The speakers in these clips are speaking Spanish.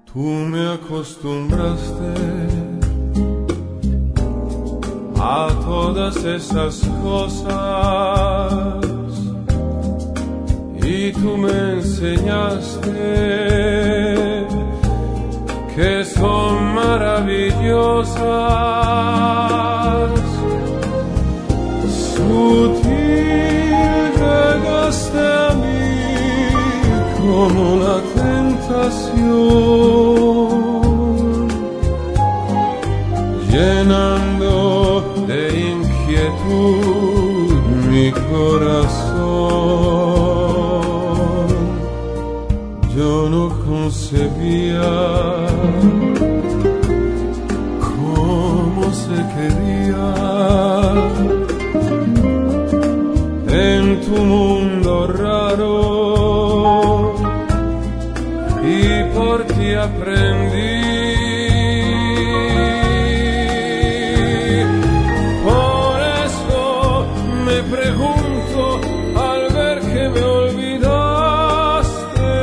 Tú me acostumbraste a todas esas cosas y tú me enseñaste que son maravillosas. Sutil llegaste a mí como la tentación, llenando de inquietud mi corazón. Yo no concebía cómo se quería en tu mundo raro, y por ti aprendí. Por eso me pregunto al ver que me olvidaste,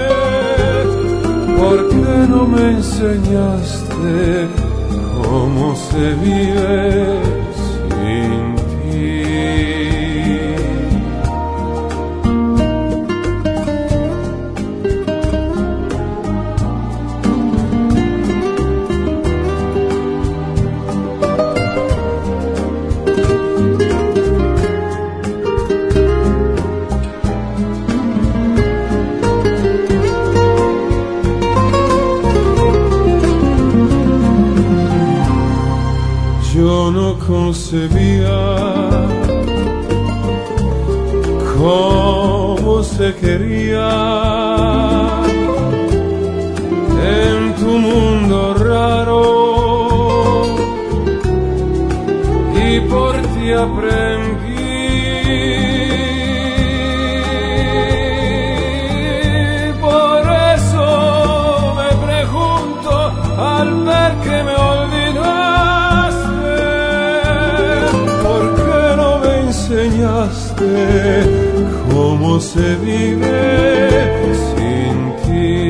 ¿por qué no me enseñaste cómo se vive sin ti? Yo no concebía cómo se quería en tu mundo raro, y por ti aprendí. Por eso me pregunto al ver que me olvidaste, enseñaste cómo se vive sin ti.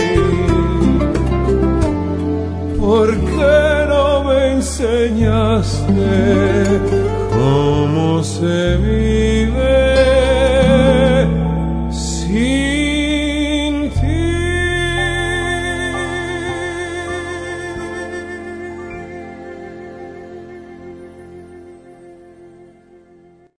¿Por qué no me enseñaste cómo se vive?